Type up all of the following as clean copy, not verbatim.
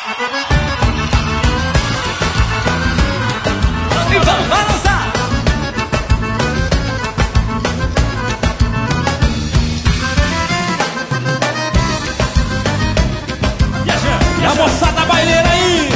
E vamos balançar. E a moçada baileira aí.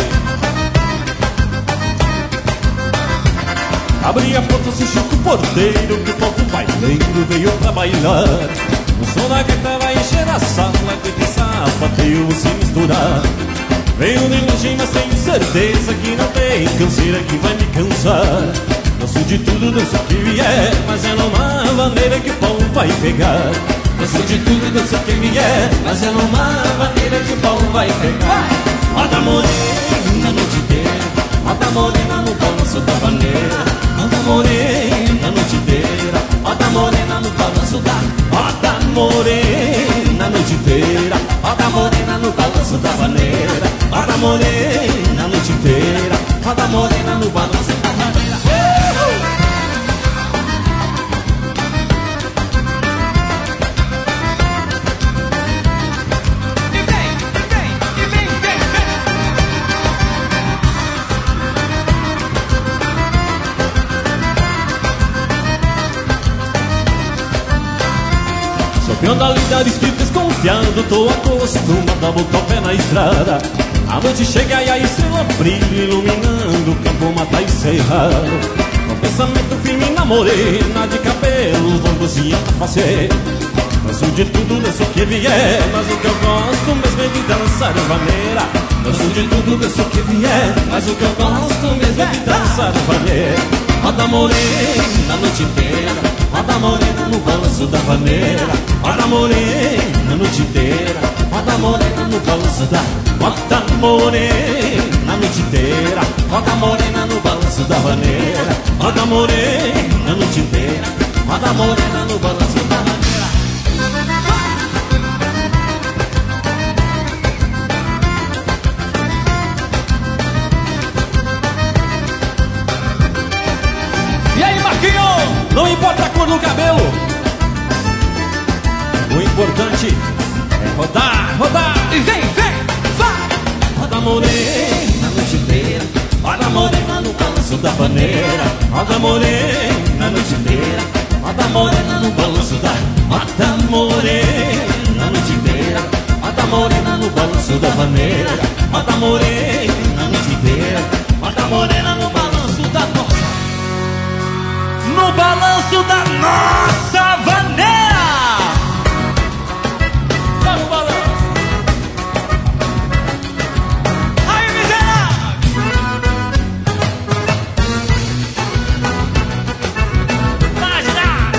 Abri a porta, se Chico Porteiro, que o povo baileiro veio pra bailar. O som da gaita vai encher a sala, gaita e sapateio se misturar. Veio de longe, mas tenho certeza que não tem canseira que vai me cansar. Danço de tudo, danço que vier, mas é numa maneira que o povo vai pegar. Danço de tudo, danço que vier, mas é numa maneira que o povo vai pegar. Roda morena a noite inteira, roda morena no balanço da vaneira. Roda morena a noite inteira, roda morena no balanço da. Roda morena a noite inteira, roda morena no balanço da vaneira. Roda morena a noite inteira, roda morena no balanço da vaneira. Peão da lida vestido desconfiado, tô acostumado a botar o pé na estrada. A noite chega e a estrela brilha, iluminando o campo, mata e cerrado. Com pensamento firme na morena, de cabelos longos e alta face. Danço de tudo, danço que vier, mas o que eu gosto mesmo é de dançar vaneira. Danço de tudo, danço que vier, mas o que eu gosto mesmo é de dançar vaneira. Roda morena a noite inteira, roda morena no balanço da vaneira. Roda morena a noite inteira, roda morena no balanço da. Roda morena a noite inteira, roda morena no balanço da vaneira. Roda morena a noite inteira, roda morena no balanço da vaneira. E aí, Marquinho, não importa a cor do cabelo, o importante é rodar, rodar. E vem, vem, vai. Roda morena a noite inteira, roda morena no balanço da vaneira. Roda morena a noite inteira, roda morena no balanço da. Roda morena a noite inteira, roda morena no balanço da vaneira. Roda morena a noite inteira, roda morena no balanço da nossa. No balanço da nossa vaneira. Vamos, balanço. Aí, miserável. Vai girar.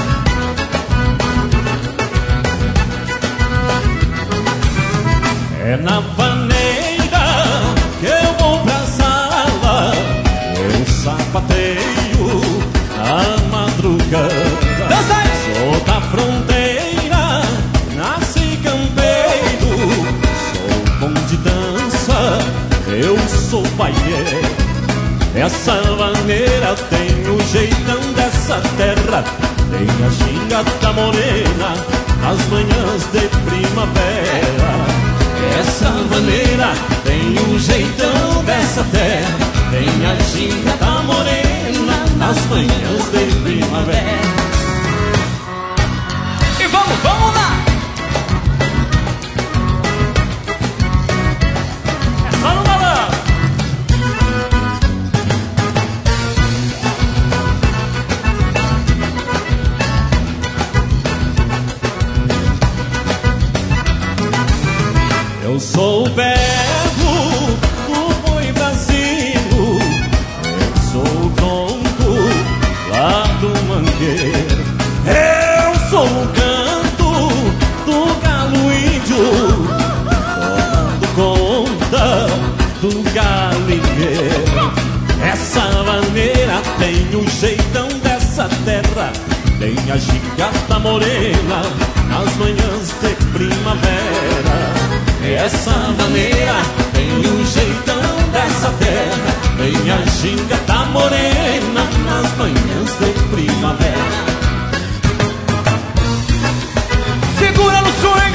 É na vaneira que eu vou pra sala, eu sapateio a madrugada. Dança aí. Sou da fronteira, nasci campeiro. Sou bom de dança, eu sou bailê. Essa vaneira tem o jeitão dessa terra, tem a gingata morena nas manhãs de primavera. Essa vaneira tem o jeitão dessa terra, tem a gingata morena nas manhãs de primavera. E vamos, vamos lá! É só no balanço! Eu sou o berro do boi brasileiro, eu sou o tronco lá do mangueiro. Eu sou o canto do galo índio, tomando conta do galinheiro. Essa vaneira tem o jeitão dessa terra, tem a gigata morena nas manhãs de primavera. Essa vaneira tem o jeitão dessa terra, tem a gingata morena nas manhãs de primavera. Segura no swing!